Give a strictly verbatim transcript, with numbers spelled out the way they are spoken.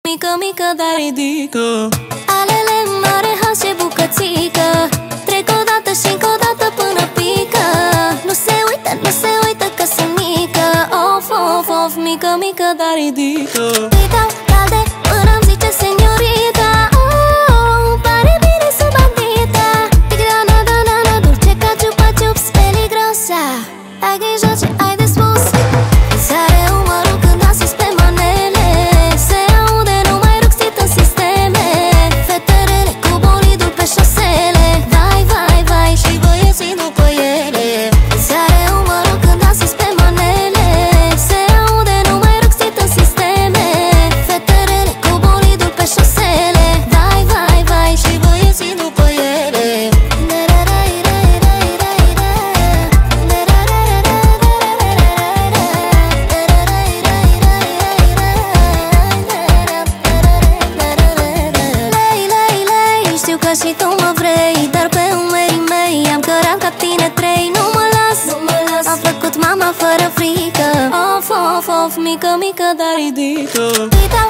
Mică, mică, dar ridică alele mare, has și bucățică. Trec o dată și încă o dată până pică. Nu se uită, nu se uită că sunt mică. Of, of, of, mică, mică, dar ridică. Îi dau calde până îmi zice seniorita. Oh, pare bine să bandita. Tigrana, banana, dulce ca ciupa ciups, peligrosa. Ai grijă ce ai de spus. Sare umărul când asist pe manele. Se aude numai ruxit în sisteme. Fetele cu bolidul pe șosele. Vai, vai, vai, și băieții după ele. Sare umărul când asist pe manele. Se aude numai ruxit în sisteme. Fetele cu bolidul pe șosele. Vai, vai, vai, și băieții după ele. Știu că și tu mă vrei, dar pe umerii mei am cărat ca tine trei. Nu mă las, nu mă las. Am făcut mama fără frică. Of, of, of, mică, mică, dar ridică.